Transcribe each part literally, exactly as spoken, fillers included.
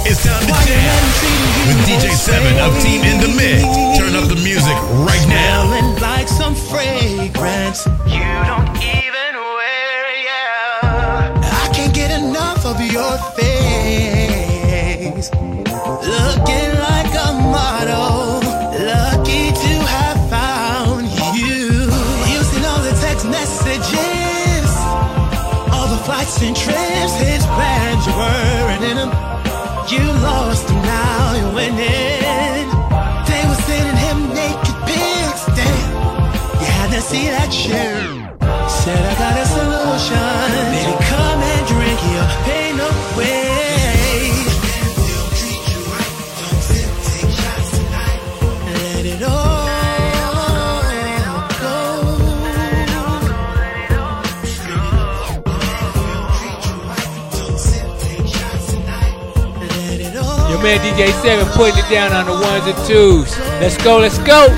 It's time to jam with D J Seven of Team in the Mix. Turn up the music right now. Smelling like some fragrance you don't even wear, yeah. I can't get enough of your face, looking like a model. Lucky to have found you. Using all the text messages, all the flights and trips, his plans you weren't in them. You lost them, now you're winning. They were sending him naked pics, damn. You had to see that shit. Said I got a solution. Baby, come and drink your pain away. They'll treat you right. Don't sip, take shots tonight. Let it all go. Your man D J Seven putting it down on the ones and twos. Let's go, let's go.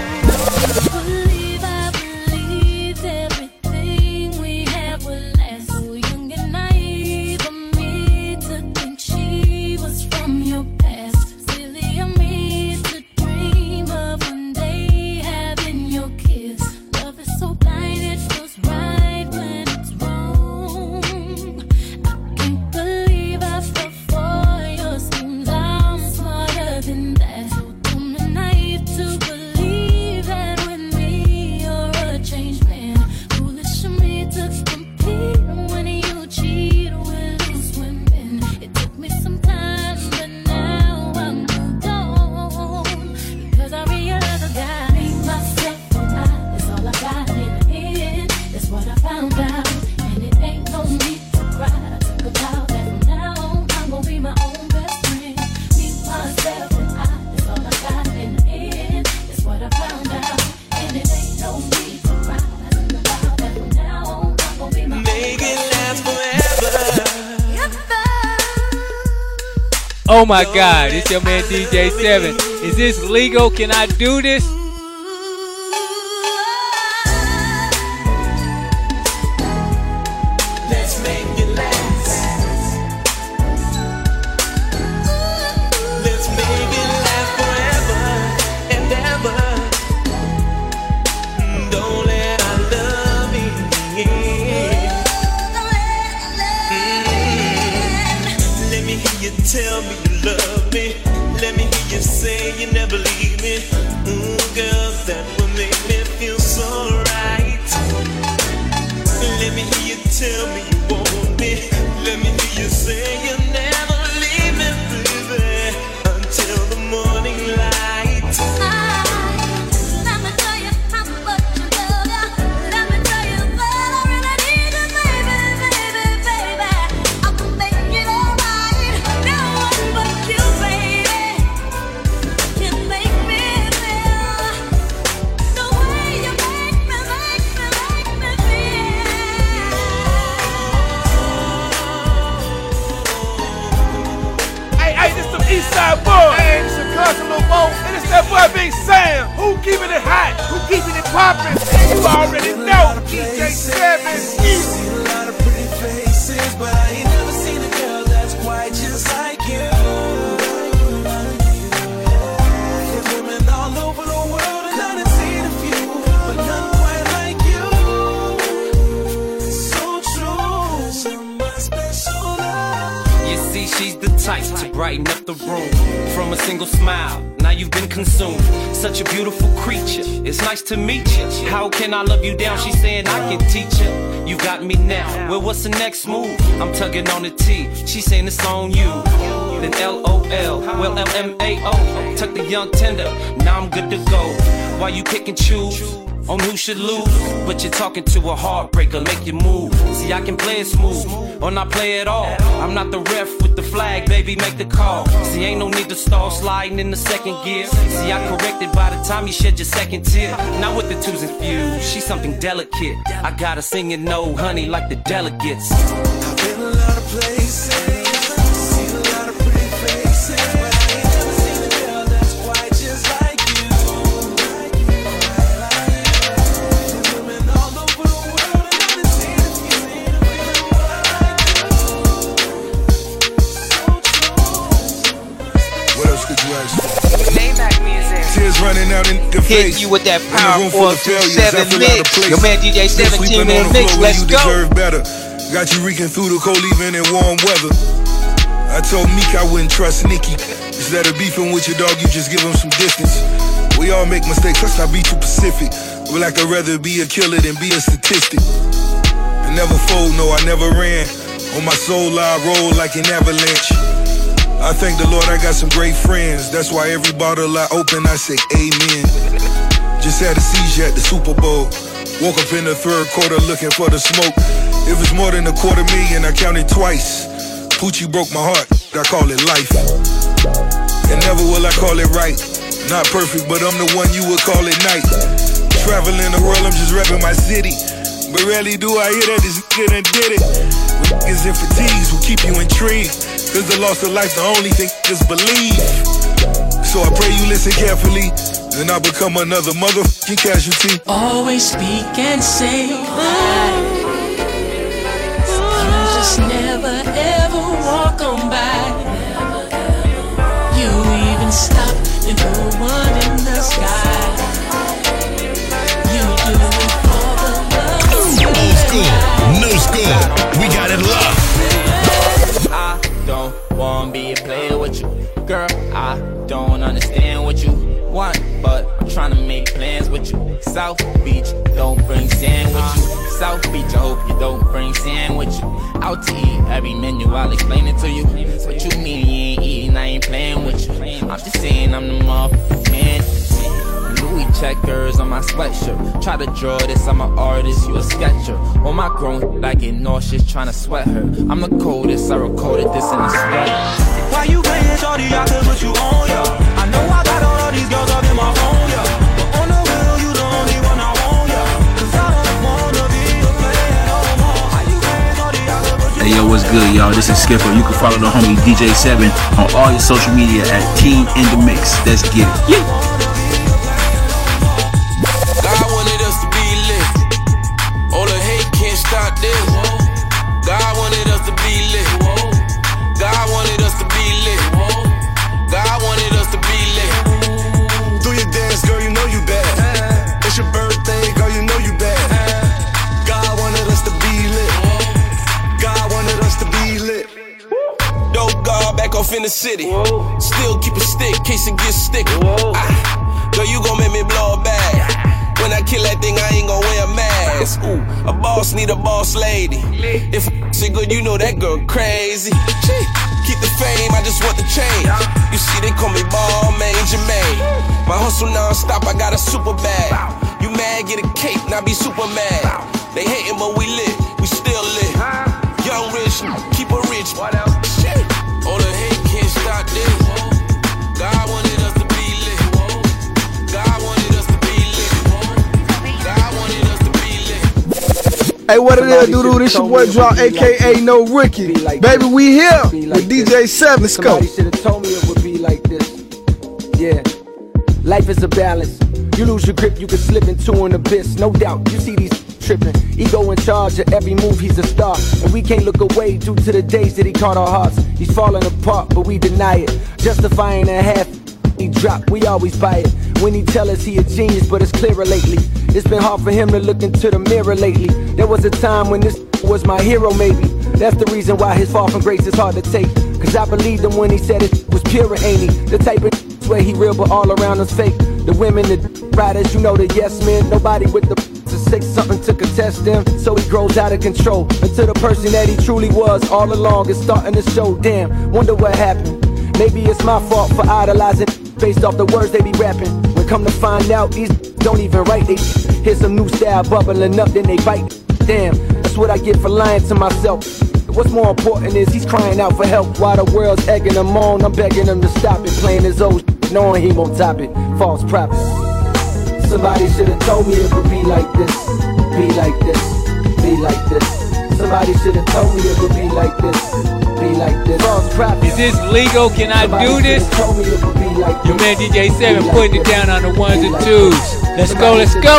Oh my God, it's your man D J Seven. Is this legal? Can I do this? Let's make it last. Let's make it last forever and ever. Don't let our love in. Mm. Let me hear you tell me you love me. Let me hear you say you never leave me. Ooh, girl, that will make me feel so right. Let me hear you tell me you want me. Let me hear you say you'll never leave me, baby, until the morning light. Let me tell you how much I love you. Let me tell you that I really need you, baby, baby, baby. I can make it alright. No one but you, baby, can make me feel the way you make me, make me, make me feel. Hey, hey, this some Eastside boy. Hey, this some Cousin Lil Mo. And it's that boy Big Sam. Who keeping it hot? Who keeping it poppin'? You already know. D J Seven. Seen a lot of pretty faces, but I ain't never seen a girl that's quite just like you. There's women all over the world, and I done seen a few, but none quite like you. So true, somebody special love. You see, she's the type to brighten up the room. From a single smile, now you've been consumed. Such a beautiful creature, it's nice to meet you. How can I love you down? She's saying I can teach you. You got me now, well what's the next move? I'm tugging on the T, she's saying it's on you. Then L O L, well L M A O. Tuck the young tender, now I'm good to go. Why you pick and choose on who should lose? But you're talking to a heartbreaker, make you move. See, I can play it smooth, or not play it all. I'm not the ref with the flag, baby, make the call. See, ain't no need to stall, sliding in the second gear. See, I corrected by the time you shed your second tear. Not with the twos and fews, she's something delicate. I gotta sing it, no, honey, like the delegates. I've been a lot of places, seen a lot of pretty faces, but I ain't never seen a girl that's quite just like you. There's women all over the world, and I done seen a few, but none quite like you. So true. could you ask for? Maybach music. Tears running out in the face. Hitting you with that In a power room full four of two failures, seven I feel out of mix. place. Your man D J seven You're team sleeping in on the the mix. floor when Let's you go. deserve better. Got you reeking through the cold even in warm weather. I told Meek I wouldn't trust Nicki. Instead of beefing with your dog, you just give him some distance. We all make mistakes, let's not be too Pacific. But like I'd rather be a killer than be a statistic. I never fold, no, I never ran. On my soul, I roll like an avalanche. I thank the Lord I got some great friends. That's why every bottle I open, I say amen. Just had a seizure at the Super Bowl. Woke up in the third quarter looking for the smoke. It was more than a quarter million, I counted twice. Poochie broke my heart, I call it life. And never will I call it right. Not perfect, but I'm the one you would call it night. Traveling the world, I'm just repping my city. But rarely do I hear that this nigga done did it. With niggas in fatigues will keep you intrigued. Cause the loss of life, the only thing just believe. So I pray you listen carefully. Then I become another motherfucking casualty. Always speak and say goodbye. You just never ever walk on by. You even stop and put one in the sky. You do it for the love. Old school, new school, we got it locked. I don't wanna be a player with you. Girl, I don't understand what you want, but I'm trying to make plans with you. South Beach, don't bring sand with you. South Beach, I hope you don't bring sand with you. Out to eat, every menu, I'll explain it to you. What you mean you ain't eating, I ain't playing with you. I'm just saying I'm the motherfucking man. Louis checkers on my sweatshirt. Try to draw this, I'm an artist, you a sketcher. On my grown, I get nauseous trying to sweat her. I'm the coldest, I recorded this in the sweat. Why you playing shorty, I could put you on, yo. I know I got all these girls up in my phone, yo. But on the real, you the only one I want, yo. Cause I don't wanna be a player no more. Why you playing shorty, I could put you on. Hey yo, what's good, y'all? This is Skipper. You can follow the homie D J seven on all your social media at Team in the Mix. Let's get it. Yeah. Stop this. God wanted us to be lit. God wanted us to be lit. God wanted us to be lit. Do your dance, girl, you know you bad. It's your birthday, girl, you know you bad. God wanted us to be lit. God wanted us to be lit. Dope God back off in the city. Still keep a stick, case it gets sticky. Ah, girl, you gon' make me blow a bag. When I kill that thing, I ain't gon' wear a mask. Ooh, a boss need a boss lady. If I say good, you know that girl crazy. Keep the fame, I just want the change. You see, they call me Ball Man Jermaine. My hustle non-stop, I got a super bag. You mad, get a cake, now be super mad. They hating, but we lit, we still lit. Young rich, keep it rich. What else? Shit. All the hate can't stop this. God wanted us to be lit. God wanted us to be lit. God wanted us to be lit. Hey, what it is, doo-doo? This your boy Draw, a k a No Ricky. Baby, we here with D J seven. Let's go. Somebody should have told me it would be like this. Yeah. Life is a balance. You lose your grip, you can slip into an abyss. No doubt, you see these tripping. Ego in charge of every move, he's a star. And we can't look away due to the days that he caught our hearts. He's falling apart, but we deny it. Justifying a half he drop, we always buy it. When he tell us he a genius, but it's clearer lately. It's been hard for him to look into the mirror lately. There was a time when this was my hero, maybe. That's the reason why his fall from grace is hard to take. Cause I believed him when he said it was pure, ain't he? The type of swear he real, but all around us fake. The women, the riders, you know the yes men. Nobody with the to say something to contest them. So he grows out of control until the person that he truly was all along is starting to show. Damn, wonder what happened. Maybe it's my fault for idolizing based off the words they be rapping. When come to find out, these don't even write. They hear some new style bubbling up, then they bite. Damn, that's what I get for lying to myself. What's more important is he's crying out for help while the world's egging him on. I'm begging him to stop it, playing his old shit, knowing he won't top it. False prophet. Somebody should have told me it would be like this, be like this, be like this. Somebody should have told me it would be like this, be like this. False prophet. Is this legal? Can I do this? Like Your man D J seven like putting it down on the ones and twos. Let's go, let's go.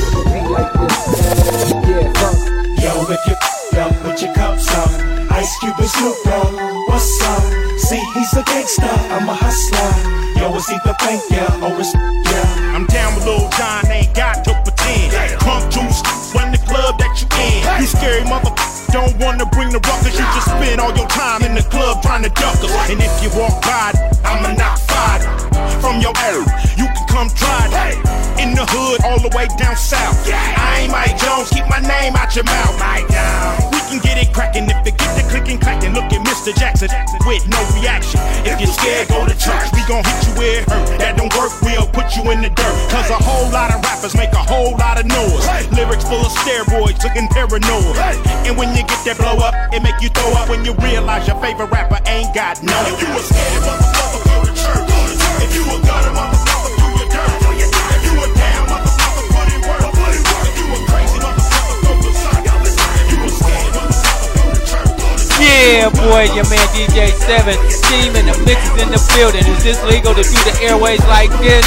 Yo, if you up with your cups up, Ice Cube and Snoop Dogg, what's up? See, he's a gangster, I'm a hustler. yo, it's either thank ya or it's yeah. I'm down with Lil Jon, ain't got to pretend. Crunk juice, run the club that you in. You scary motherfucker, don't wanna bring the ruckus. You just spend all your time in the club trying to duck us. And if you walk by, I'ma knock five from your area. You can come try it. In the hood, all the way down south. I ain't Mike Jones, keep my name out your mouth. We can get it crackin' if it get the clickin' clackin'. Look at Mister Jackson with no reaction. If you're scared, go to church. We gon' hit you where it hurt. That don't work, we'll put you in the dirt. Cause a whole lot of rappers make a whole lot of noise. Lyrics full of steroids, looking paranoid. And when you get that blow up, it make you throw up when you realize your favorite rapper ain't got no. If you a scared motherfucker, go to church. If you a gutter motherfucker, do your dirt. If you a down motherfucker, put in work. If you a crazy motherfucker, go to church. If you a scared motherfucker, go to church. Yeah, boy, your man D J seven, Team in the Mix is in the building. Is this legal to do the airways like this?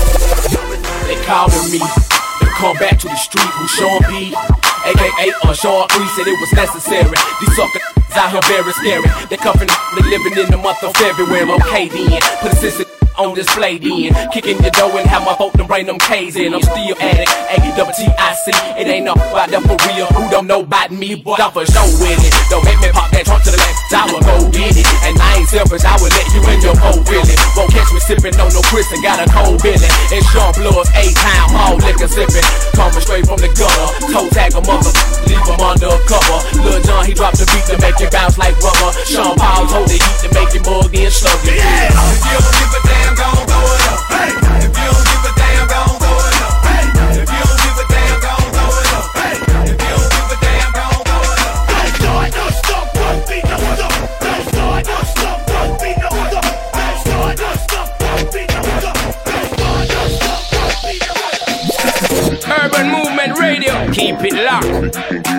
They called me to come back to the street who Sean B, A K A on Sean three, said it was necessary. These suckers out here very scary. They cuffin', they living in the month of February. Okay then, put a sister on display then. Kicking your door and have my folk to bring them K's in. I'm still at it, A double T I C. It ain't no about that for real. Who don't know about me, but I'm for sure with it. Don't make me pop that trunk to the left, I will go get it. And I ain't selfish, I will let you in your boat really. Won't catch me sippin' on no Chris and got a cold billy. It's Sean Blood's A-Town, all liquor sippin'. Coming straight from the gutter. Toe tag a mother, leave him under cover. Lil Jon, he dropped the beat to make it bounce like rubber. Sean Paul told the heat to make it mug and sluggy. Yeah. If you don't give a damn, gon' throw it up. Hey. If you don't give a damn, gon' throw it up. Hey. If you don't give a damn, gon' throw it up. Hey. If you don't give a damn, gon' throw it up. Don't start, don't stop, don't beat no other. Don't start, don't stop, don't beat no other. Don't start, don't stop, don't beat no other. Don't start, don't stop, don't beat no other. Urban Movement Radio, keep it locked.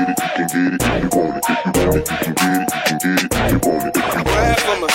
Ride for me.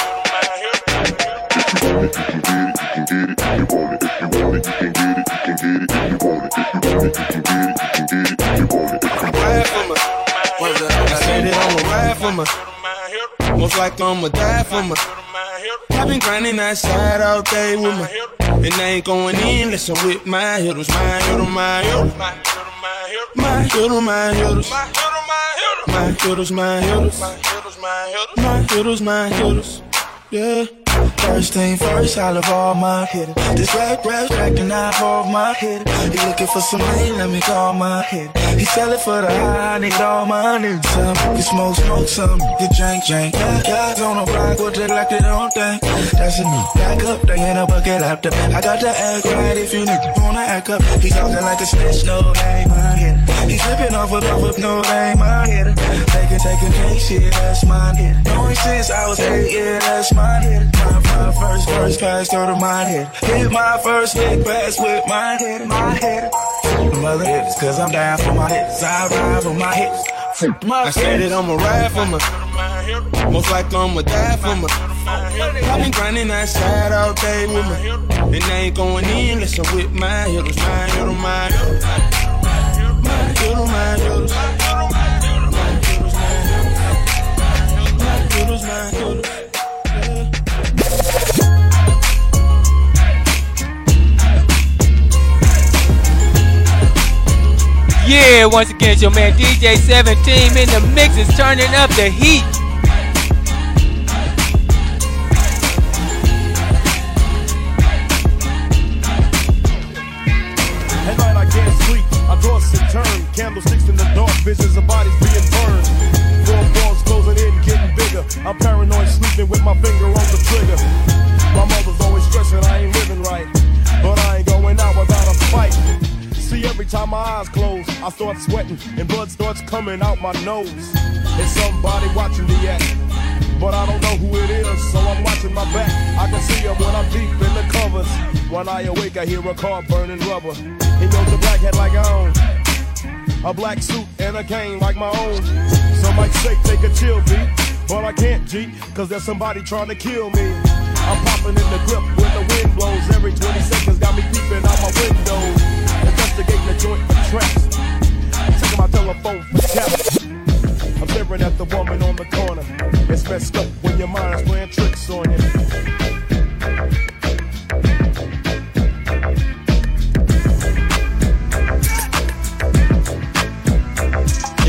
I said it, I'ma ride for me. Most like I'ma die for me. I've been grinding outside all day with me. And I ain't going in unless I'm with my hitters, my hitters, my hitters. My hitters, my hitters. My hitters, my hitters. My hitters, my hitters. Yeah. First thing first, I love all my hitters. This rap, rap, cracking out off my hitter. He looking for some money, let me call my hitter. He sell it for the high, I need all my niggas. Some get smoke, smoke, some get drink, drink. Yeah, yeah, don't know why, go take like they don't think. That's a new back up, they in a bucket after. I got to act right if you niggas wanna act up. He talking like a snitch, no, they ain't my hitter. He flipping off with off with no, they ain't my hitter. Taking, taking case, yeah, that's my hitter. Knowing since I was eight, yeah, that's my hitter. My, my first, first pass through to my head. Hit my first big pass with my head, my head. Mother hitters, cause I'm down for my hits. I ride for my hits. I said it, I'ma ride for me. Most like I'ma die for me. I've been grinding outside all day with me. And I ain't going in unless I'm with my hitters, my hitters, my hitters. My hitters, my hitters. My hitters, my hitters. Yeah, once again, it's your man D J seven, Team in the Mix is turning up the heat. At night I can't sleep, I toss and turn. Candlesticks in the dark, visions of bodies being burned. Four walls closing in, getting bigger. I'm paranoid, sleeping with my finger on the trigger. My mother's always stressing I ain't living right, but I ain't going out without a fight. See, every time my eyes close, I start sweating and blood starts coming out my nose. It's somebody watching me act, but I don't know who it is, so I'm watching my back. I can see him when I'm deep in the covers. When I awake, I hear a car burning rubber. He knows a black hat like I own, a black suit and a cane like my own. Some might say take a chill beat, but I can't, G, cause there's somebody trying to kill me. I'm popping in the grip when the wind blows. Every twenty seconds got me peeping out my window. Investigating the joint for traps. Checking my telephone for taps. I'm staring at the woman on the corner. It's messed up when your mind's playing tricks on you.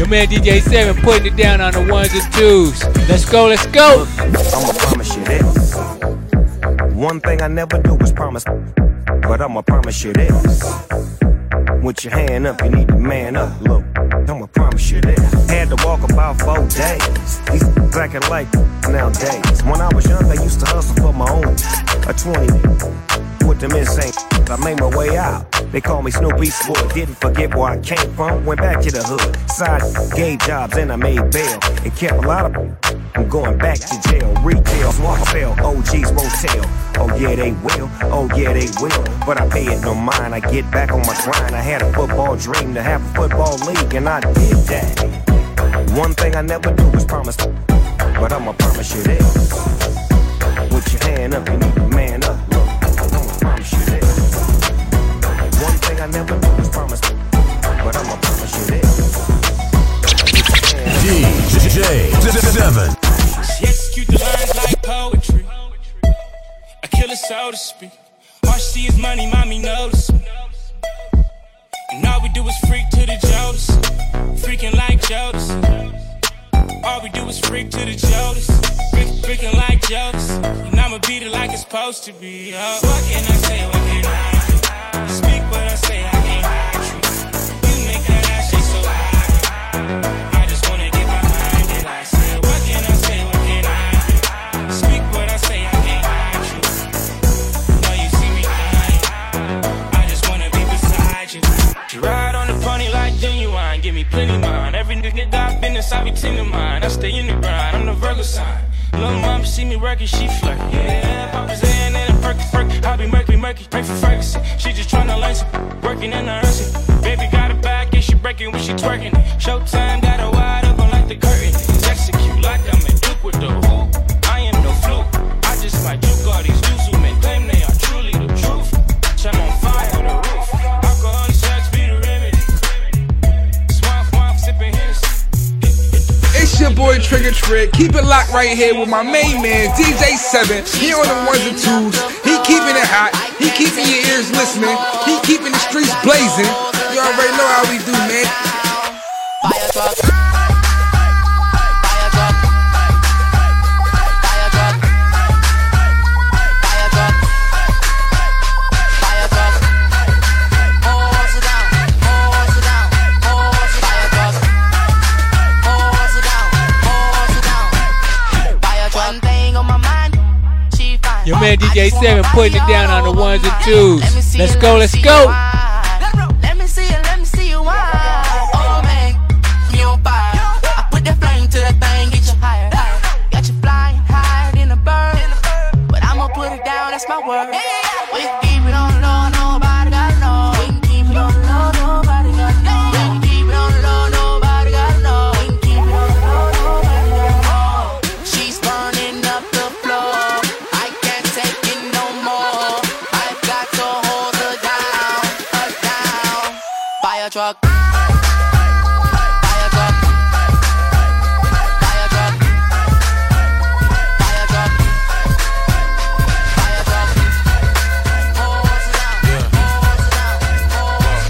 man D J Seven putting it down on the ones and twos. Let's go, let's go. I'ma promise you this. One thing I never do is promise, but I'ma promise you this. With your hand up, you need to man up. Look, I'ma promise you this. Had to walk about four days. These acting like nowadays. When I was young, I used to hustle for my own. A twenty with them insane. I made my way out. They call me Snoopy Boy. Didn't forget where I came from. Went back to the hood. Side gave jobs and I made bail. It kept a lot of I'm going back to jail. Retail, smart fail. O Gs won't tell. Oh yeah, they will. Oh yeah, they will. But I pay it no mind. I get back on my grind. I had a football dream to have a football league, and I did that. One thing I never do is promise, but I'ma promise you this. With your hand up, you need to man up. Look, I'ma promise you this. One thing I never do is promise, but I'ma promise you this. D J Seven. She execute the lines like poetry. A killer, so to speak. All she see is money, mommy notice me. And all we do is freak to the Jodis. Freaking like Jodis. All we do is freak to the Jodis. Freak, freaking like Jodis. And I'ma beat it like it's supposed to be. Oh. What can I say? What can I do? Speak what I say, I can't hide the truth. You make that ass shit so high. I just wanna get behind it. I said, what can I say? What can I do? Speak what I say, I can't hide the truth. Know you see me dying. I just wanna be beside you. You ride on the pony like genuine, give me plenty mind. Every nigga got business, I be tending mine. I stay in the grind, I'm the Virgo sign. Little mama see me working, she flirt. Yeah, Papa's in and a perky perk. I be murky, murky, pray for Ferguson. She just tryna learn some, working in the nursing. Baby got her back and she breaking when she twerking. Showtime got her wide open like the curtain. Execute like I'm a duke with the hoop. I am no fluke, I just might juke all these dudes who may claim they are truly the truth. I'm on fire on the roof. Alcohol and sex be the remedy. Swamp, swamp, sipping Hennessy. It's your boy Trigger Trick. Keep it locked right here with my main man D J Seven. He on the ones and twos. He keeping it hot. He keeping your ears listening. He keeping the streets blazing. You already know how we do, man. Fire truck. Your man D J Seven putting it down on the ones and twos. Let's go, let's go. Let me see you, let me see you wine. Oh man, me on fire. I put that flame to that thing, get you higher. Got you flying higher than a bird. But I'ma put it down, that's my word. We can keep it on the low, nobody gotta know. We can keep it on the low, nobody gotta know. We can keep it on the low, nobody gotta know. We can keep it on the low, nobody gotta know. She's burning up the floor. I can't take it no more. I've got to hold her down, her down. Fire truck. Fire truck. Fire truck. Fire truck. Fire truck. Horse it down. Horse it down. Horse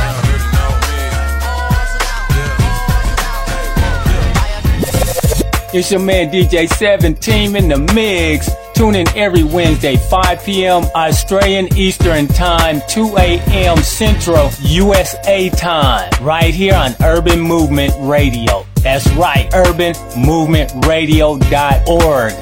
it down. It's your man D J Seven, team in the mix. Tune in every Wednesday, five p.m. Australian Eastern Time, two a.m. Central U S A time, right here on Urban Movement Radio. That's right, urban movement radio dot org.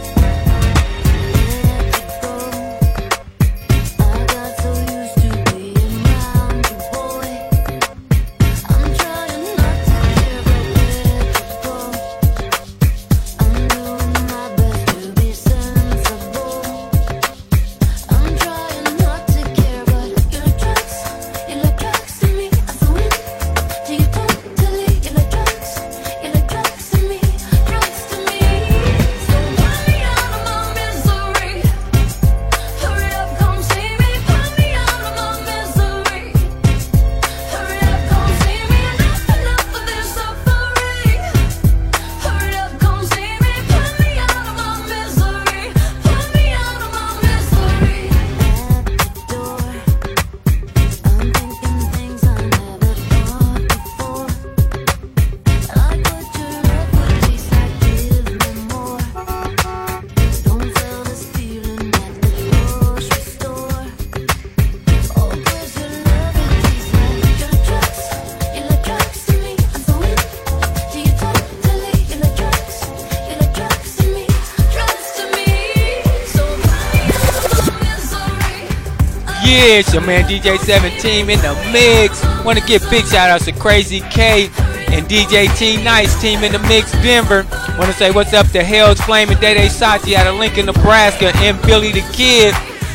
Drugs to me, drugs to me. So Yeah, it's your man D J seven Team in the mix. Want to give big shout outs to Crazy K and D J T Nice, Team in the Mix Denver. Want to say what's up to Hell's Flame and Day Day Sachi out of Lincoln, Nebraska, and Billy the Kid.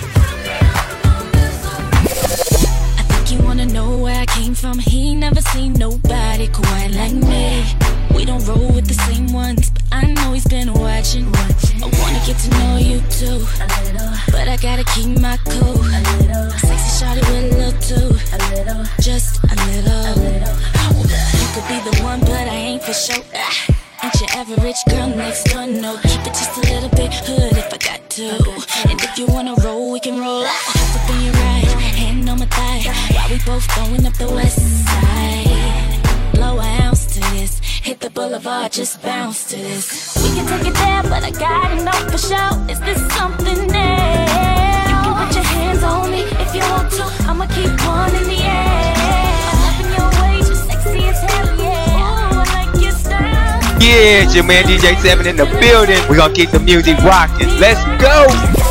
I think you wanna know where I came from. He ain't never seen nobody quite like me. We don't roll with the same ones, but I know he's been watching. I wanna get to know you too, but I gotta keep my cool. Sexy shawty with a little too, just a little. You could be the one, but I ain't for sure. Ain't your average girl next door, no. Keep it just a little bit hood if I got to. And if you wanna roll, we can roll. Half up in your right, hand on my thigh, while we both going up the west side. Blow an ounce to this, hit the boulevard, just bounce to this. We can take it there, but I gotta know for sure. Is this something new? You can put your hands on me if you want to. I'ma keep one in the air. I'm loving your ways, you're sexy as hell, yeah. Ooh, I like your style. Yeah, it's your man D J seven in the building. We're gonna keep the music rocking. Let's go!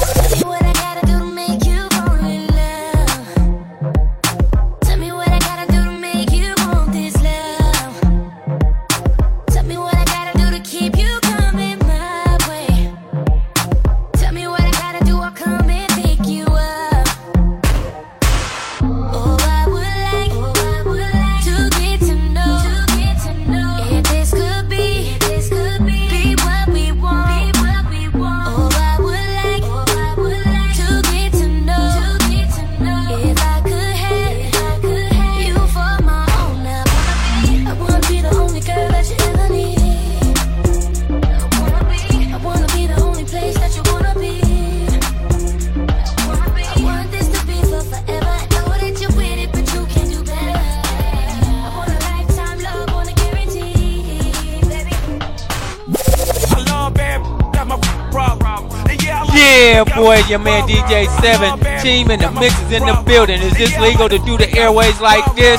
Yeah, boy, your man D J seven Team in the mix is in the building. Is this legal to do the airways like this?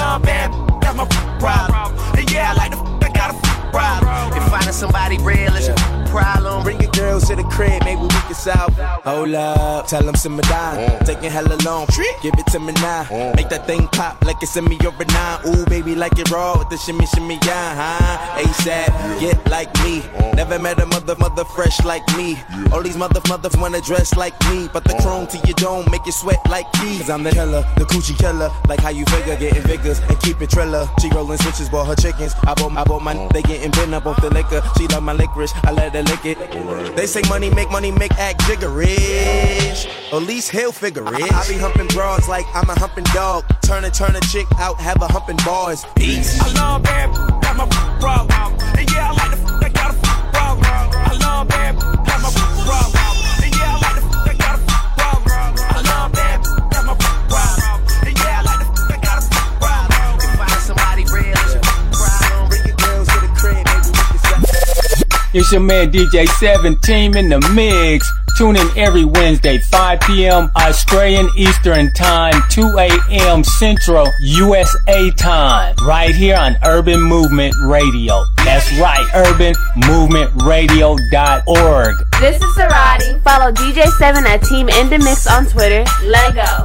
Yeah, I like the f- I got a f- problem. If finding somebody real is a problem, bring your girls to the crib, maybe we can solve. Hold up, tell them simmer down. Taking hella long, give it to me now. Make that thing pop like it's in me over nine. Ooh, baby, like it raw with the shimmy, shimmy, yeah, huh? ASAP, get like me. Never met a mother, mother fresh like me. All these mother, mothers wanna dress like me, but the chrome to your dome make you sweat like me. Cause I'm the killer, the coochie killer. Like how you figure, getting figures and keep it triller. She rolling switches, bought her chickens. I bought, I bought my, they getting bent up off the liquor. She love my licorice, I let her lick it. They say money make money make act jiggerish. At least he'll figure it. I, I be humping broads like I'm a humping dog. Turn a turn a chick out, have a humping bars. Peace. I love bad, got my problem. And yeah, I like the f- I got a f- problem. I love bad, got my problem. And yeah, I like the f- I got a f- problem. I love bad, got my problem. And yeah, I like the f- I got a f- problem. If finding somebody real is a problem, bring your girls to the crib, maybe we can settle. It's your man D J seven Team in the mix. Tune in every Wednesday, five p.m. Australian Eastern Time, two a.m. Central U S A Time, right here on Urban Movement Radio. That's right, urban movement radio dot org. This is Sarati. Follow D J seven at Team in the Mix on Twitter. Let go.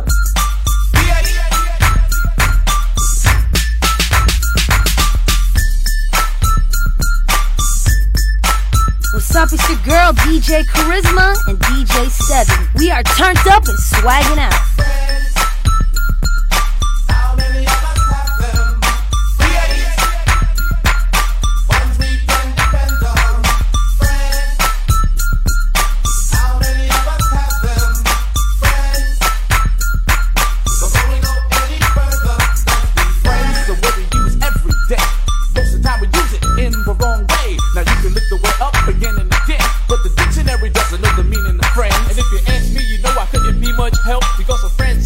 What's up, it's your girl D J Charisma and D J seven. We are turned up and swagging out. Help because a friend's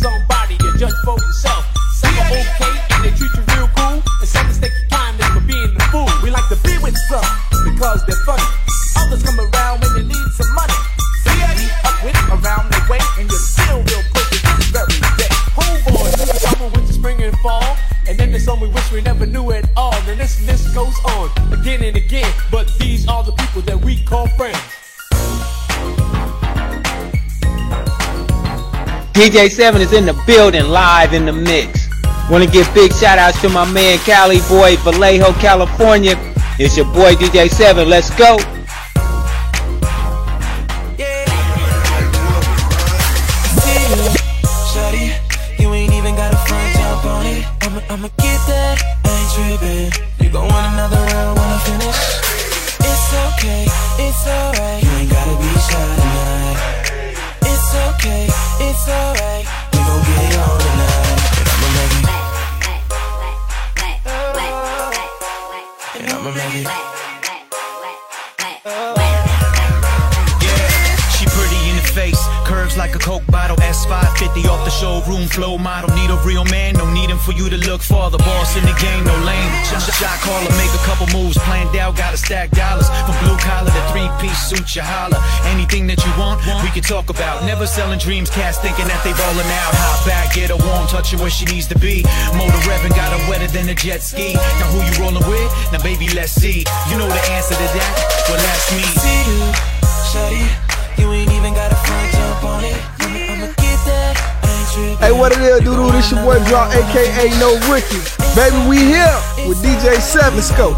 D J seven is in the building, live in the mix. Want to give big shout outs to my man Cali Boy, Vallejo, California. It's your boy D J seven. Let's go. Shawty, you ain't even got a front jump on it. I'ma, I'ma get that, I ain't tripping. You gon' want another round when I finish. It's okay, it's alright. You ain't gotta be shy tonight. It's okay, it's alright. We gon' get it on tonight. And I'ma make it. She pretty in the face, curves like a Coke bottle. S five fifty off the showroom flow model. Need a real man, no need him for you to look for. The boss in the game, no lane. Shot, shot caller, make a couple moves, planned out, gotta stack dollars. From blue collar to three-piece suit, you holler. Anything that you want, we can talk about. Never selling dreams, cats thinking that they ballin' out. Hop back, get her warm, touch her where she needs to be. Motor revving, got her wetter than a jet ski. Now who you rollin' with? Now baby, let's see. You know the answer to that? Well, that's me. See you, shawty. You ain't even got a front jump on it. I'ma, I'ma get that. I ain't tripping. Hey, what it is, doo-doo? This your boy Drop, aka No Ricky. Baby, we here with D J seven. Let's go.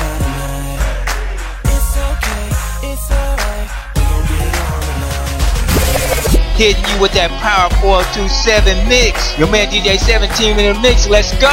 Hitting you with that Power four two seven mix. Your man D J seven team in the mix. Let's go.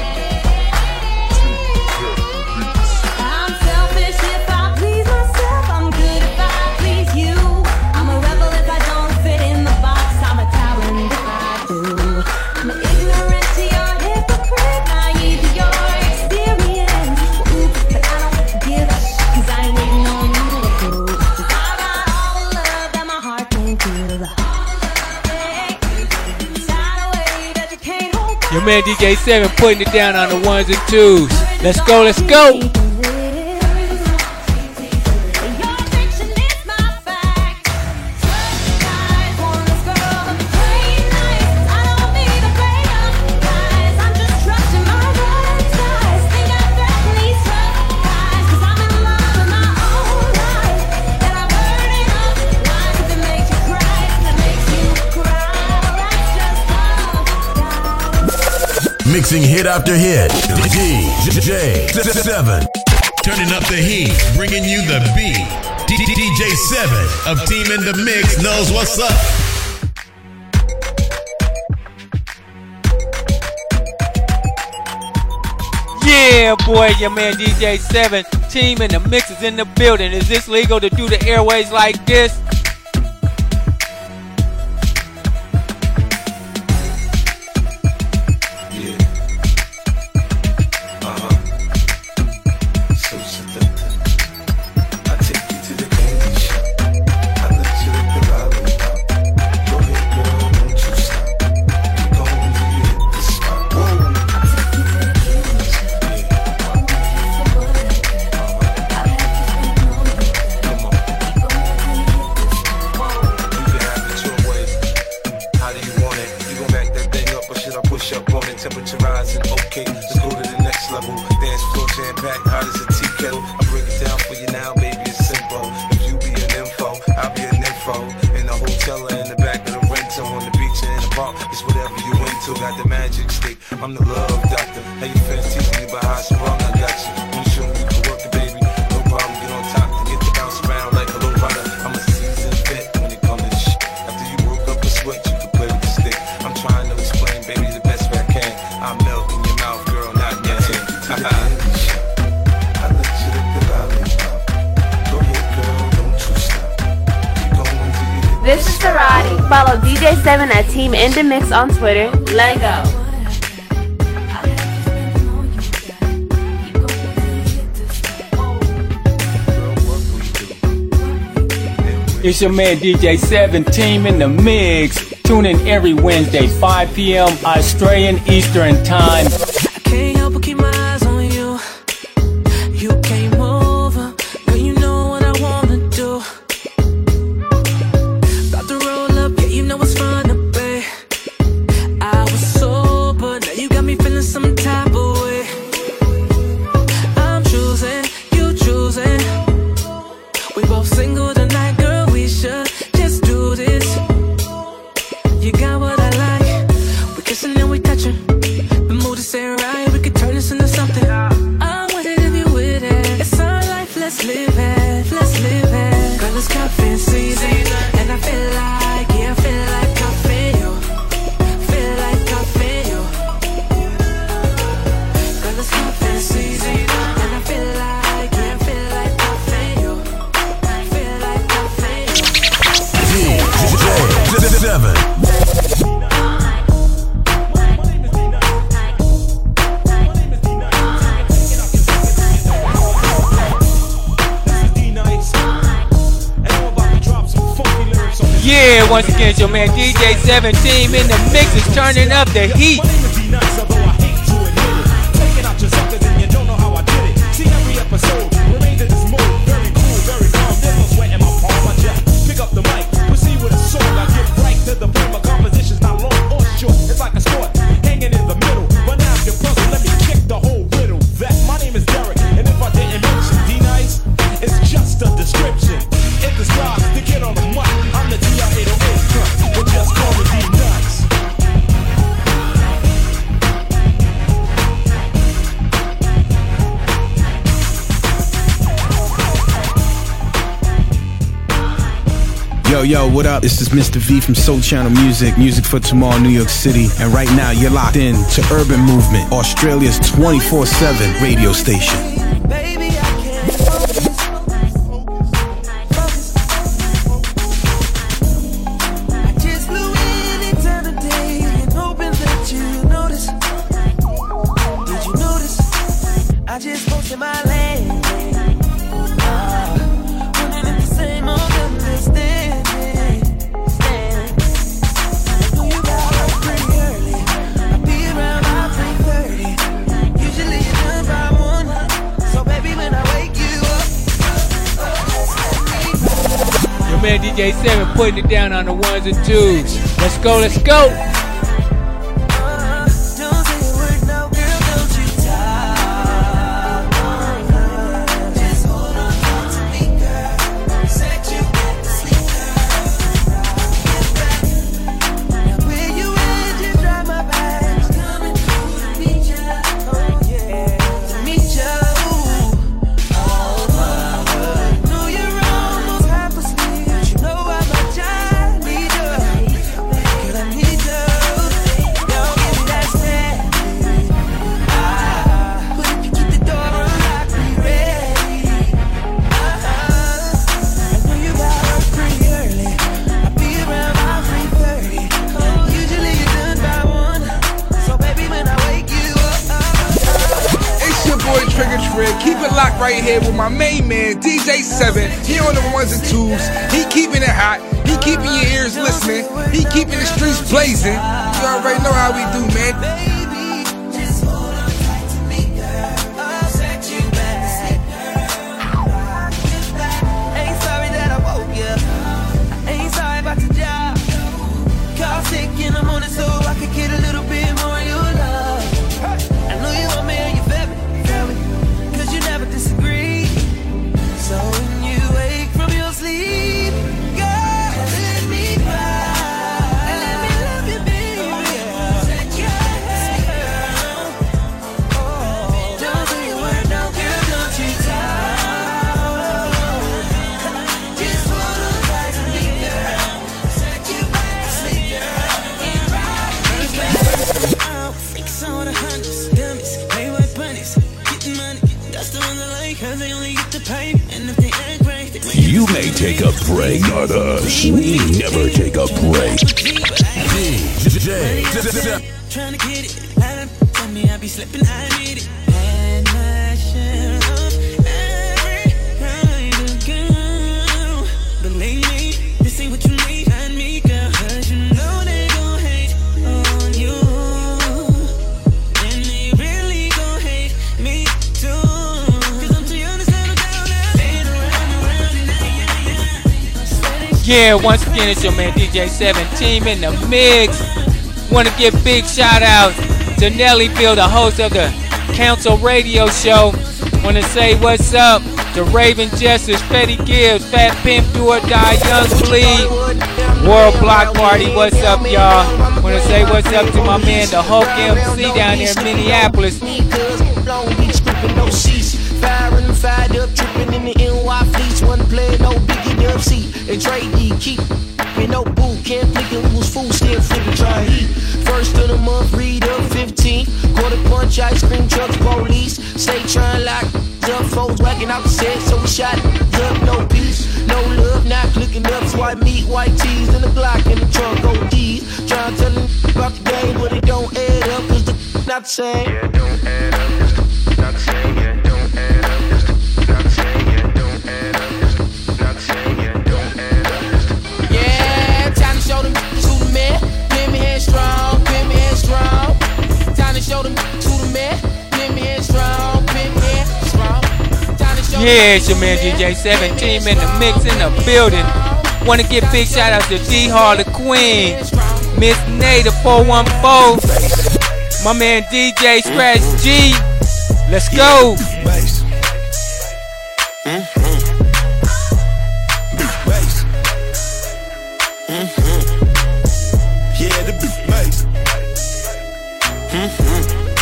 I'm selfish if I please myself. I'm good if I please you. I'm a rebel if I don't fit in the box. I'm a talent if I do. I'm ignorant to your hypocrite, naive to your experience. Ooh, but I don't give a shit, 'cause I ain't waiting on you to approve. 'Cause I got all the love that my heart can give. Your man D J seven putting it down on the ones and twos. Let's go, let's go. Mixing hit after hit. D J seven. Turning up the heat, bringing you the beat. D J seven of Team in the Mix knows what's up. Yeah, boy, your man D J seven. Team in the Mix is in the building. Is this legal to do the airways like this? This is Sarati. Follow D J seven at Team in the Mix on Twitter. Let go. It's your man D J seven, Team in the Mix. Tune in every Wednesday, five p m Australian Eastern Time. I can't help but keep my eyes on you. You came over, girl, you know what I wanna do. About to roll up, yeah, you know it's fun to pay. I was sober, now you got me feeling some type of way. I'm choosing, you choosing. We both single tonight, girl, we should just do this. You got what I Yeah, once again, it's your man D J seven Team in the mix is turning up the heat. Yo, yo, what up? This is Mister V from Soul Channel Music, Music for Tomorrow, New York City. And right now, you're locked in to Urban Movement, Australia's twenty-four seven radio station. Man, D J seven putting it down on the ones and twos. Let's go, let's go. Keep it locked right here with my main man, D J seven. He on the ones and twos. He keeping it hot. He keeping your ears listening. He keeping the streets blazing. You already know how we do, man. You may take a break, but us, we never take a break. D J Trying to get it, tell me I be slipping, I need it. And my share of every kind of girl. Believe me, this ain't what you need, I need, girl. Cause you know they gon' hate on you. And they really gon' hate me too. Cause I'm too young to settle down and fade around and around and Yeah, once again, it's your man D J seven Team in the mix. Want to give big shout out to Nelly Field, the host of the Council Radio Show. Want to say what's up to Raven Justice, Fetty Gibbs, Fat Pimp, Do or Die, Young Bleed, World Block Party. What's up, y'all? Want to say what's up to my man, the Hulk M C down there in Minneapolis. Firing and fired up, tripping in the N Y fleets. One play, no biggie, dub C. And Trey D, keep me no boo. Can't flick it, who's fool, still flipping, try heat. First of the month, read up fifteen. Quarter punch, ice cream trucks, police. Stay trying like up, foes whacking out the set. So we shot up, no peace, no love. Not clicking up, swipe meat, white tees, and the Glock in the trunk, O Ds. Trying to tell them about the game, but it don't add up, cause the not the same. Yeah, don't add up, cause not the same, yeah. here. It's your man D J seven, team in the mix in the building. Want to give big shout outs to D Hall, the Queen, Miss Nate, the four one four, my man D J Scratch G. Let's go. Mm-hmm. Big bass. Mm-hmm. Yeah, the big bass. Mm-hmm.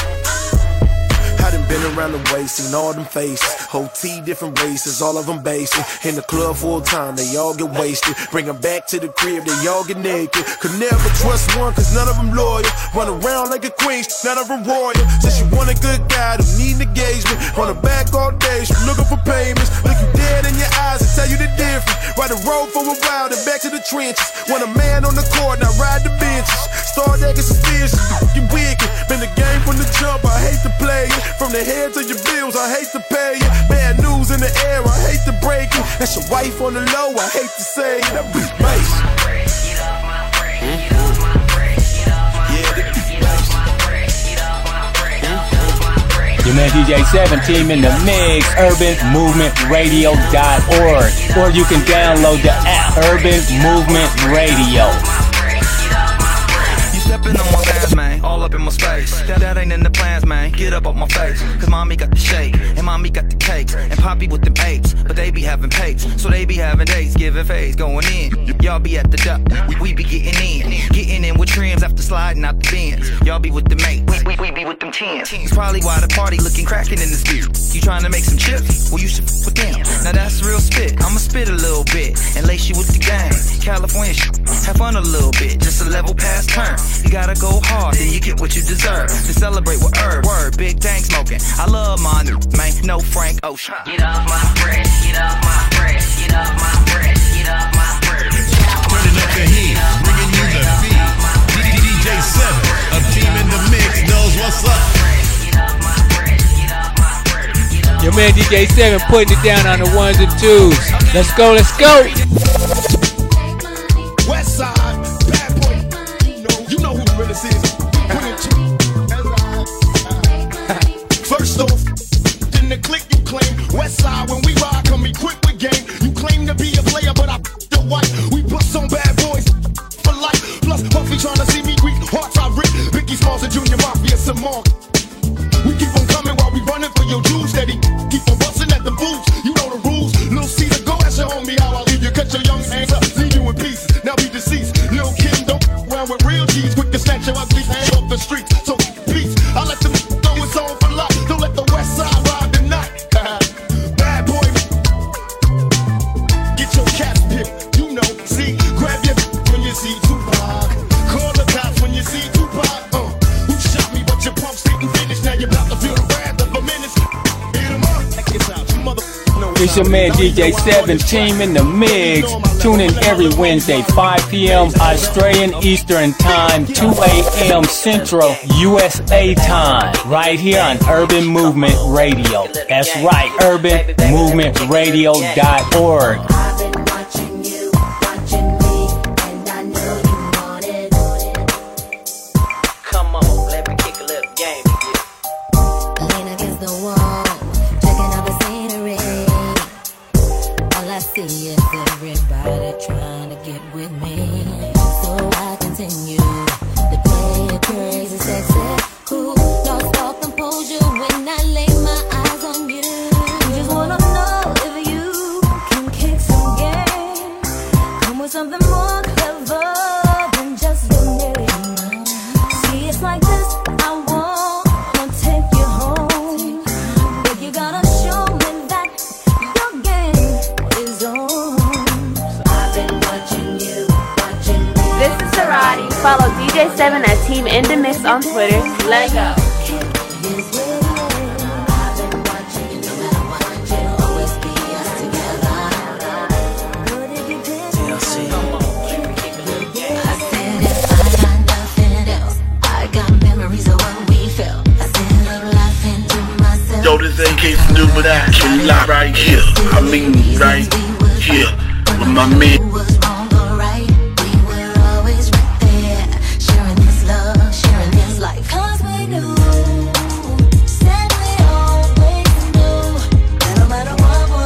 I done been around the way, seen all them faces. Whole T different races, all of them basic. In the club full time, they all get wasted. Bring them back to the crib, they all get naked. Could never trust one, cause none of them loyal. Run around like a queen, none of them royal. Says she want a good guy, don't need engagement. On the back all day, she looking for payments. Look you dead in your eyes and tell you the difference. Ride the road for a while, then back to the trenches. Want a man on the court, now ride the benches. Start acting suspicious, you wicked. Been the game from the jump, I hate to play it. From the head to your bills, I hate to pay it. Bad news in the air, I hate to break it. That's your wife on the low, I hate to say it. That big bass. Your man D J seven, team in the mix, urban movement radio dot org. Or you can download the app, Urban Movement Radio. Stepping on my ass, man, all up in my space. That, that ain't in the plans, man. Get up off my face. Cause mommy got the shake, and mommy got the cakes, and poppy with them apes. But they be having pates, so they be having dates, giving face, going in. Y'all be at the duck, we, we be getting in. Getting in with trims after sliding out the bins. Y'all be with the mates, we, we, we be with them tens. It's probably why the party looking cracking in the street. You trying to make some chips? Well, you should f with them. Now that's real spit, I'ma spit a little bit and lace you with the gang. California shit, have fun a little bit, just a level past turn. You gotta go hard, then you get what you deserve. To celebrate with herb, word, big tank smoking. I love my new man, no Frank Ocean. Get off my bread, get off my bread, get off my bread, get off my bread. Turning up the heat, bringing you the beat. D J seven, a team in the mix, knows what's up. Your man D J seven putting it down on the ones and twos. Let's go, let's go. West side, bad boy. You know who the realest is. First off, in the click you claim. West side, when we ride, come equipped with game. You claim to be a player, but I the white. We bust on bad boys for life. Plus, Puffy trying to see me weak. Hearts I rip. Biggie Smalls and Junior Mafia some more. We keep on coming while we running for your juice. Steady, keep on busting at the boots. You know the rules. Lil' Caesar, go ask your homie how I leave you. Cut your young hands up, leave you in pieces. Now be deceased. Lil' Kim don't around with real G's. Quick to snatch your ugly hand off the streets. So peace. I let them know it's on for life. Don't let the West Side ride tonight. Bad boy, get your cats pipped. You know, see, grab your when you see Tupac. Call the cops when you see Tupac. Uh, who shot me? But your pumps didn't finish. Now you're about to feel the wrath of a menace. Hit 'em up. Check this out, you mother. It's your man D J seven, team in the mix. Tune in every Wednesday, five p m Australian Eastern Time, two a m Central U S A time. Right here on Urban Movement Radio. That's right, urban movement radio dot org. Come on, let me kick a little game with you. Lean against the wall, checking out the scenery. All I see is everybody trying to get with me. So I continue to play a crazy sexy cool. Lost all composure when I lay my eyes on you. Just wanna know if you can kick some game. Come with something more clever than just your name. See, it's like this, I wanna take you home. But you gotta show me that your game is on. I've been watching you, watching me. This is Sarati. Follow D J seven at Team In The Mix on Twitter. Let go. Yo, this ain't case to do with that. Can lie right here. I mean, right here. With my man. Cause we knew, said we always knew, that no matter what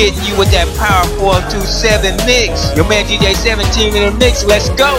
hitting you with that Power four two seven mix. Your man D J seven, Team in the Mix, let's go.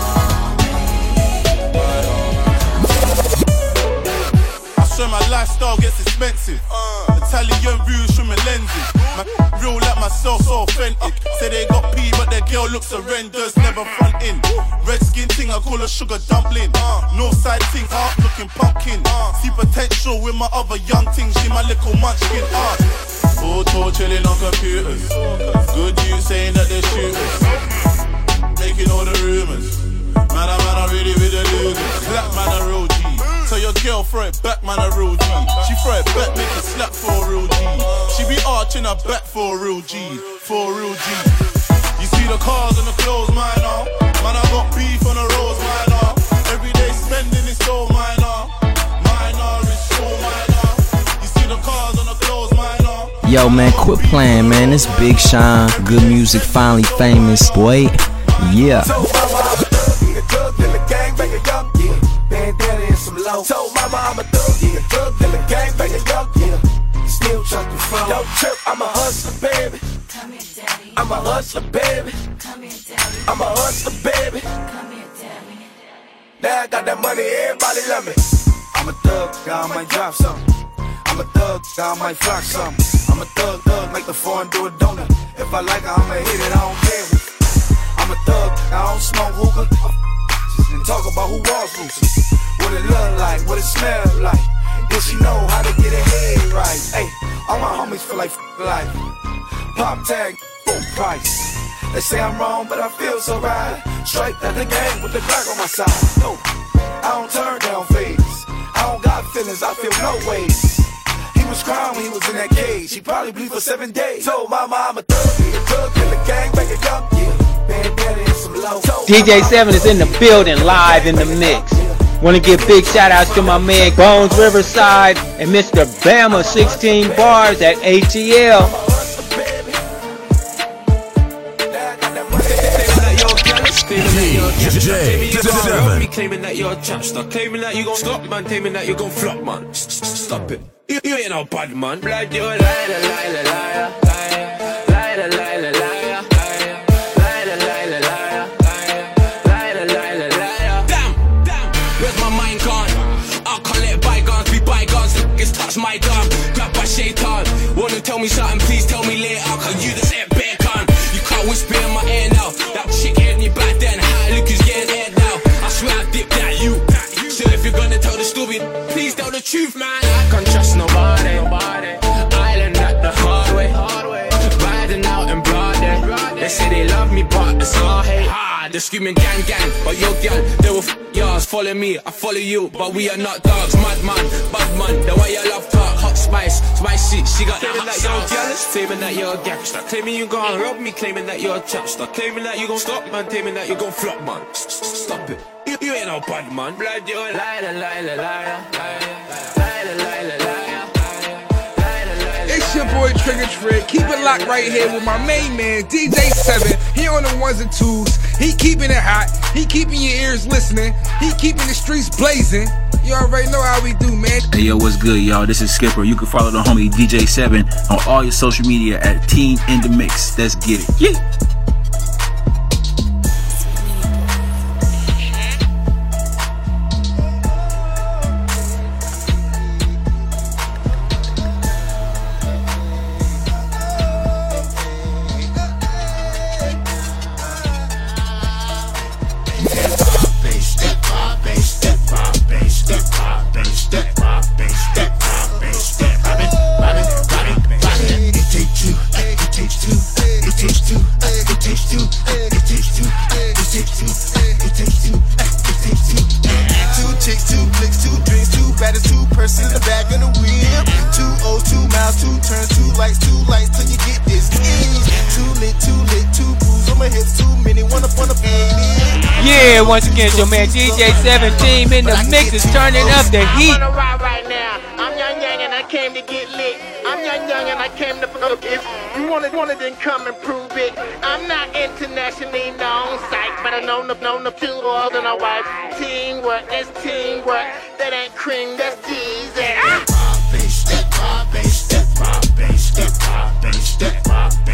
I swear my lifestyle gets expensive. Uh, Italian views from my lenses. My real like myself, so authentic. Say they got P, but their girl looks horrendous, never front in. Red skin thing, I call her sugar dumpling. North side thing, art looking pumpkin. See potential with my other young thing, she my little munchkin. Art. Photo chilling on computers. Good news saying that they're shooters. Making all the rumors. Man, I man, I really, really losers. Black man, a real G. Tell your girl throw it back, man, a real G. She throw it back, make it slap for a real G. She be arching her back for a real G. For a real G. You see the cars and the clothes, mine are. Man, I got beef on the roads, mine are. Every day spending is so mine are. Mine are, it's so mine are. You see the cars and the clothes, mine are. Yo, man, quit playing, man. It's Big Sean. Good music, finally famous, boy. Yeah. Told mama I'm a thug, yeah, thug in the gang, bang it up, yeah. Still chucking phone. Don't trip, I'm a hustler, baby. Come here, daddy. I'm a hustler, baby. Come here, daddy. I'm a hustler, baby. Come here, daddy. Now I got that money, everybody love me. I'm a thug, I might drop something. I'm a thug, I might flock something. I'm a thug, thug, make the foreign do a donut. If I like it, I'ma hit it, I don't care. I'm a thug, I don't smoke hookah. And talk about who was loose. What it look like, what it smell like. Then she know how to get her head right. Hey, all my homies feel like f life. Pop tag, full price. They say I'm wrong, but I feel so right. Straight out the game with the Glock on my side. No, I don't turn down fades. I don't got feelings, I feel no ways. He was crying when he was in that cage. He probably bleed for seven days. Told my mom I'm a thug, yeah, thug in the gang, back it up, yeah. Bandana and some low. D J seven is in the building, live in the mix. Want to give big shout outs to my man Bones Riverside and Mister Bama sixteen bars at A T L. Claiming that you're a trap star, claiming that you gon' stop, man, claiming that you gon' flop, man. Stop it. You, you ain't no bad man. Blood, you're a liar, liar, liar, liar, liar, liar, liar. Touch my dog, grab my shaitan. Wanna tell me something, please tell me later. Cause you just ain't bare gun. You can't whisper in my ear now. That chick heard me back then. How look who's getting aired now. I swear I dipped that you. So if you're gonna tell the story, please tell the truth, man. I can't trust nobody. Island at the hard way. Riding out in broad day. They say they love me, but it's all hate. Ah, they're screaming gang gang, but your gang, they will f yours. Follow me, I follow you, but we are not dogs. Mad man, bad man, the way you love talk. Hot spice, spicy, she got that hot sauce. Jealous, claiming that you're a gangster, claiming you gon' rob me, claiming that you're a trap star, claiming that you gon' stop, man, claiming that you gon' flop, man. Stop it, you, you ain't no bad man. Blood, you're a liar, liar, liar, liar, liar, liar, liar. It's your boy Trigger Trick. Keep it locked right here with my main man D J seven. He on the ones and twos. He keeping it hot. He keeping your ears listening. He keeping the streets blazing. You already know how we do, man. Hey yo, what's good, y'all? This is Skipper. You can follow the homie D J seven on all your social media at Team in the Mix. Let's get it. Yeah. Yeah, once again, your man D J seven Team in the Mix is turning up the heat. Right now, I'm young, young, and I came to get lit. I'm young, young, and I came to. If you want it, want it, then come and prove it. I'm not internationally known, psych, but I know the know the two all than a wife. Teamwork, that's teamwork. That ain't cream, that's cheese. Ah! Step, step, step, step, step, step, step, step, step,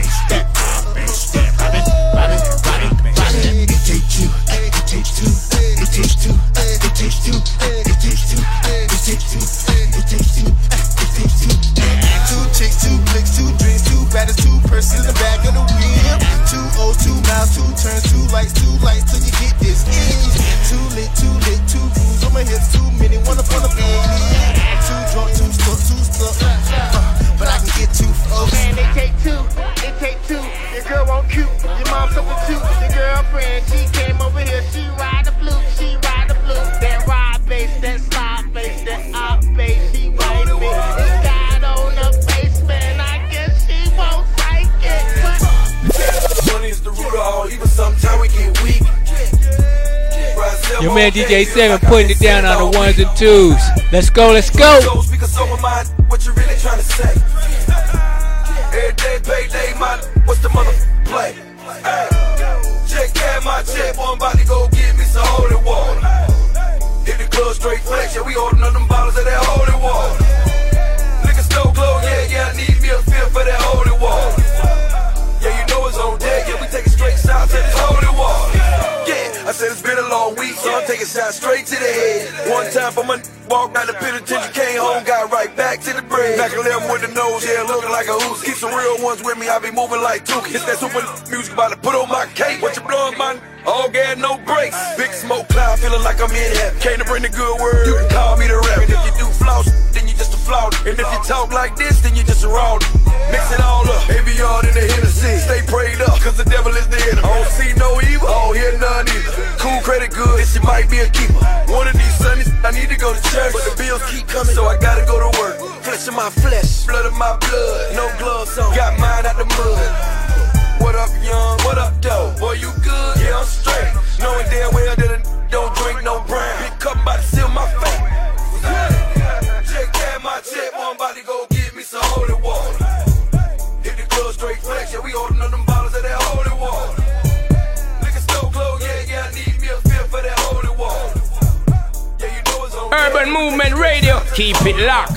Your man D J seven putting it down on the ones and twos. Let's go, let's go. What you really trying to say? Every day, payday, my what's the mother play? Hey, check out my check, boy, I'm about to go get me some holy water. Hit the club straight flex, yeah, we holding up them bottles of that holy water. Liquor store closed, yeah, yeah, I need me a fifth for that holy water. Yeah, you know it's on deck, yeah, we take it straight shots to this holy water. Yeah, I said it's been a long week, so I'm taking shots straight to the head. One time for my walked out the penitentiary, came home, got right back to the bread. Back a lemon with the nose, yeah, looking like a hoose. Keep some real ones with me, I be moving like Tukey. It's that super music about to put on my cake. What you blowing, my all gas, no brakes. Big smoke cloud, feeling like I'm in heaven. Came to bring the good word, you can call me the rap. And if you do floss, then you just a flaw. And if you talk like this, then you just a raw. Mix it all up, baby, yard in the Hennessy. Stay prayed up, cause the devil is the enemy. I don't see no evil, I don't hear none either. Cool credit good, and she might be a keeper. One of these Sundays, I need to go to church, but the bills keep coming, so I gotta go to work. Flesh of my flesh, blood of my blood. No gloves on, got mine out the mud. What up, young? What up, though? Boy, you good? Yeah, I'm straight. Knowing damn well that I don't drink no brown. Big cup about to seal my face. Check out my check, boy, I'm about to go get me some holy water. Hit the club straight flex, yeah, we holding up them bottles of that holy water. Liquor store closed, yeah, yeah, I need me a fifth for that holy water. Yeah, you know it's on Urban Movement Radio, keep it locked.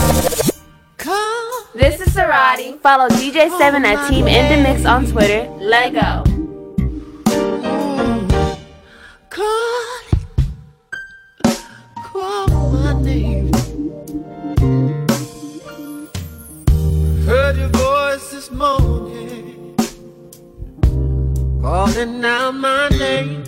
This is Sarati. Follow D J seven at Team In The Mix on Twitter. Let it go. Call, call my name. Heard your voice this morning, calling out my name.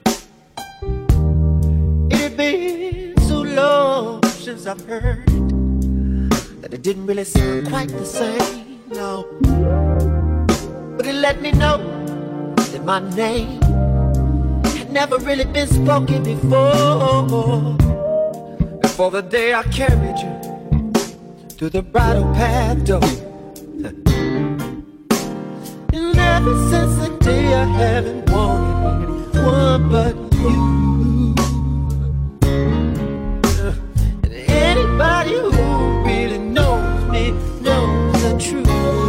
It had been so long since I've heard that it didn't really sound quite the same, no. But it let me know that my name had never really been spoken before. Before the day I carried you through the bridal path door. And ever since the day I haven't wanted anyone but you. And anybody who really knows me knows the truth.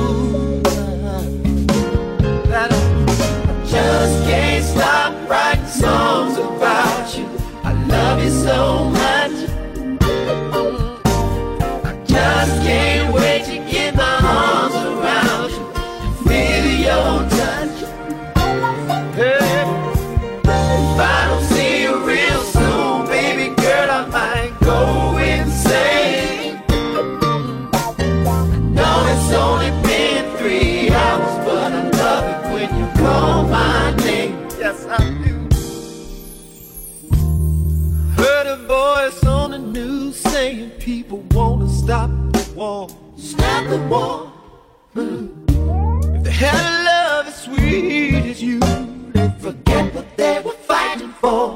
That I just can't stop writing songs about you. I love you so much. I just can't wait to get my arms around you and feel your touch. Hey, if I don't see you real soon, baby girl, I might go insane. I know it's only been three hours, but I love it when you call my name. Yes, I do. Heard a voice on the news saying people wanna stop the war. Stop the war. Mm. If they had a love as sweet as you, they'd forget what they were fighting for.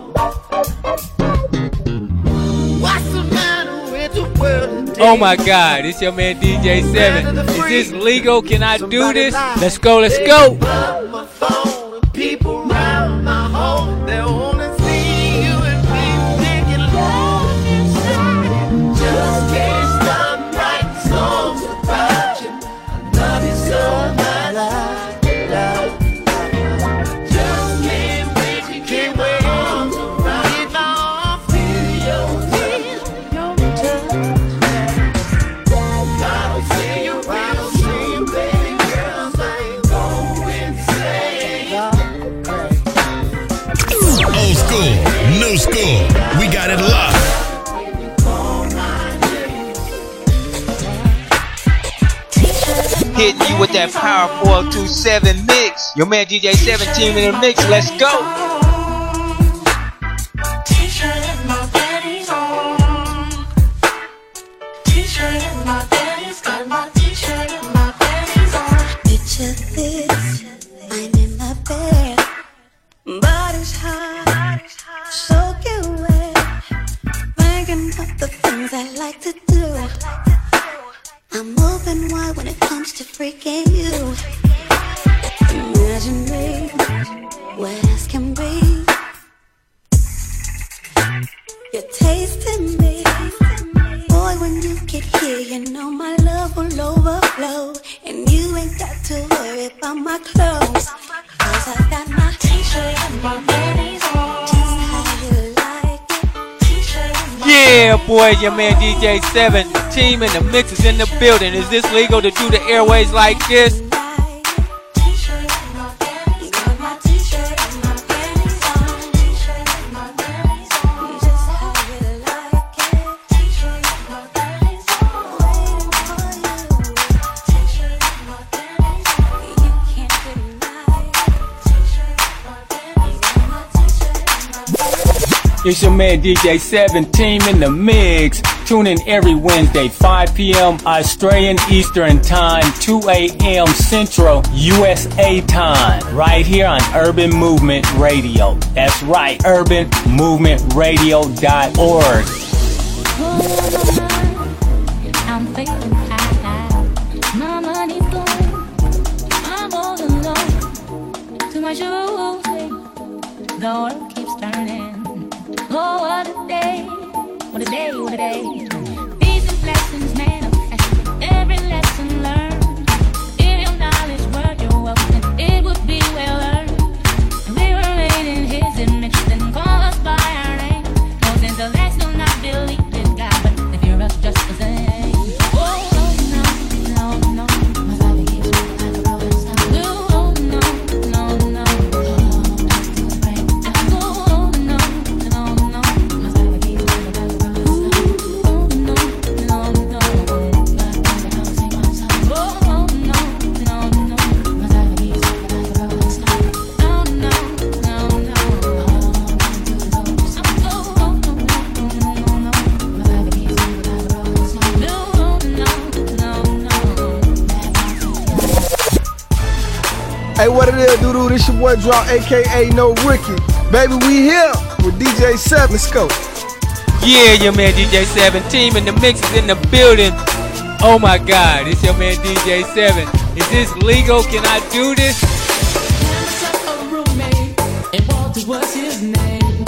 What's the matter with the world today? Oh my God, it's your man D J seven. Is this legal? Can I do this? Let's go, let's go. My phone and people around my home, they only see you and me thinking love inside. Just can't stop writing songs about you. I love you so much. Just can't wait to get my arms around you. Get my arms feel your touch. I don't see you, I don't see you, baby girl. I ain't going insane. Old school, new school, we got it locked. Hitting you with that Power four two seven mix. Your man D J seven Team In The Mix. Let's go. T-shirt and my panties on. T-shirt and my panties, got my T-shirt and my panties on. Picture this, I'm in my bed, body's hot, soaking wet, thinking of the things I like to do. I'm open wide when it comes to freaking you. Imagine me, wet as can be. You're tasting me. Boy, when you get here, you know my love will overflow. And you ain't got to worry about my clothes. Cause I got my t-shirt and my panties on. Just how you like it. T-shirt and my Yeah, boy, your man D J seven. Team in the mix is in the building. Is this legal to do the airways like this? It's your man D J seven, Team in the Mix. Tune in every Wednesday, five p.m. Australian Eastern Time, two a.m. Central U S A Time, right here on Urban Movement Radio. That's right, urban movement radio dot org. I'm faithful, my money's gone. I'm all alone. Too much of the world keeps turning. Oh, what a day, what a day, what a day. These are blessings manifest, every lesson learned. If your knowledge were your wealth, then it would be well earned. And we were made in His image, then call us by our name. No intellect will not believe in God, but they fear us just the same. Oh, no, no, no, my Bible keeps me like a rolling stone. Oh, no, no, no. Hey, what it is, doo-doo? This your boy Draw, a k a. No Ricky. Baby, we here with D J seven. Let's go. Yeah, your man D J seven. Team in the Mix is in the building. Oh my God, it's your man D J seven. Is this legal? Can I do this? A roommate, and Walter was his name.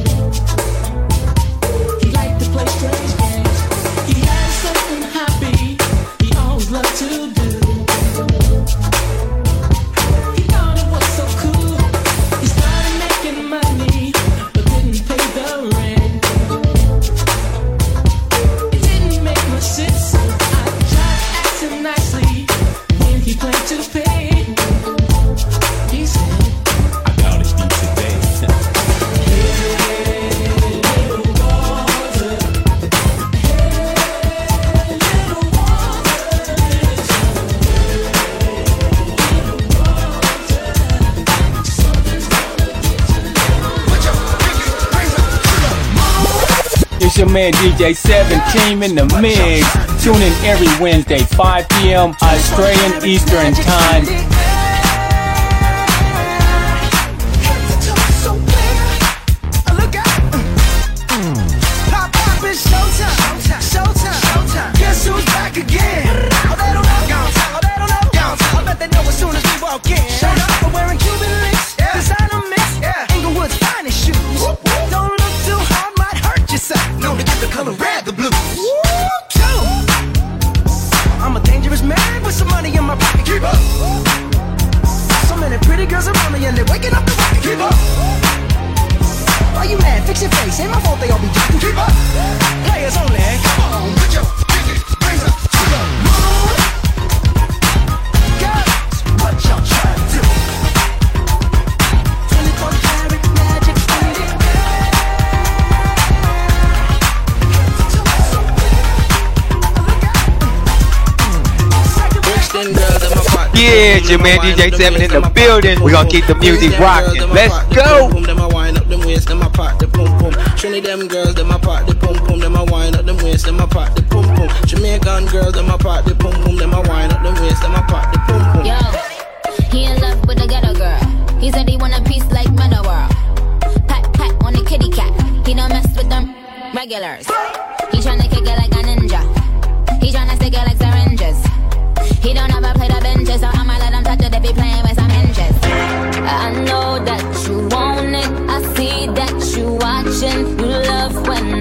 He liked to play strange games. He had a certain hobby he always loved to do. He thought it was so cool. He started making money, but didn't pay the rent. It didn't make much sense. I tried to ask him nicely when he planned to pay. He said, I doubt it's deep today. It's your man D J seven, Team in the Mix. Tune in every Wednesday, five p.m. Australian Eastern Time. Pop, pop, it's showtime, showtime, showtime. Guess who's back again? Oh, they don't know, oh, they don't know. I bet they know as soon as we walk in. Showed up, we're wearing Cuban links, designer mix, Inglewood's finest shoes. Don't look too hard, might hurt yourself. Known to get the color red, the blue. I'm a dangerous man with some money in my pocket. Keep up. So many pretty girls around me and they're waking up the rocket. Keep up. Why you mad? Fix your face. Ain't my fault they all be jacking. Keep up. Players only. Come on, put your pinky rings up to the moon. Girls, what y'all trying to do? twenty-four karat magic in the Yeah, it's your man D J seven in the building. We're gonna keep the music rocking. Let's go. Them a wine up them waist, them a pop the pum pum. Trinity them girls, them a pop the pum pum. Them a wine up them waist, them a pop the pum pum. Jamaican girls, them a pop the pum pum. Them a wine up them waist, them a pop the pum pum. Yo, he in love with a ghetto girl. He said he want a piece like Meta World. Pat pat on the kitty cat. He don't mess with them regulars. He tryna kick it like a ninja. He tryna stick it like syringes. He don't ever play the benches, so I'ma let him touch it if he playing with some hinges. I know that you want it. I see that you watching. You love when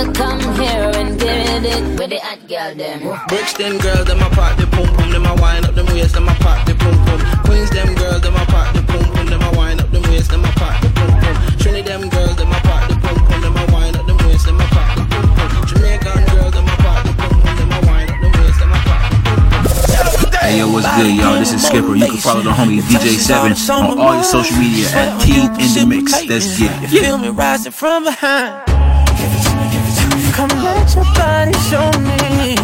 come here and get it with the hot girl them. Brixton girls, them a part the pum pum, them a wine up them waist, them a part the pum pum. Queens them girls, them a part the pum pum, them a wine up them waist, them a part the pum pum. Trinity them girls, them a part the pum pum, them a wine up them waist, them a part the pum pum. Jamaican girls, them a part the pum pum, them a wine up them waist, them a part the pum pum. Hey yo, what's good, y'all? This is Skipper. You can follow the homie D J seven on all your social media at Team in the Mix. Let's get it. You feel me rising from behind. Come let your body show me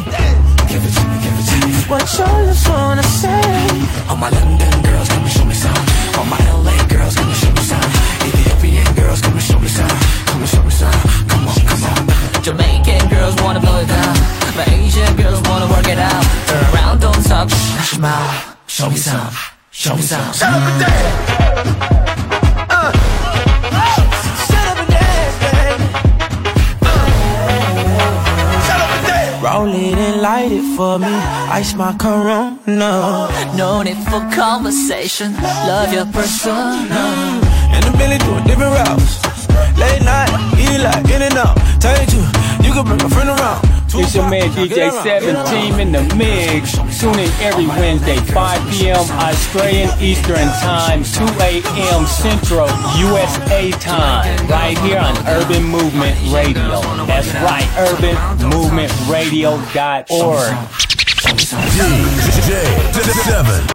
what your lips wanna say. All my London girls, come and show me some. All my L A girls, come and show me some. Ethiopian girls, come and show me some. Come and show me some. Come on, come on. Jamaican girls wanna blow it down. My Asian girls wanna work it out. Turn around, don't talk, shh, smile. Show me some, show me some. Shut up and dance. Roll it and light it for me. Ice my Corona. No need for conversation. Love your persona. And the Billy doing different routes. Late night, eat like in and out. Tell you to, you can bring a friend around. It's your man D J seven, Team in the Mix. Tune in every Wednesday, five p.m. Australian Eastern Time, two a.m. Central U S A Time. Right here on Urban Movement Radio. That's right, urban movement radio dot org. D J seven.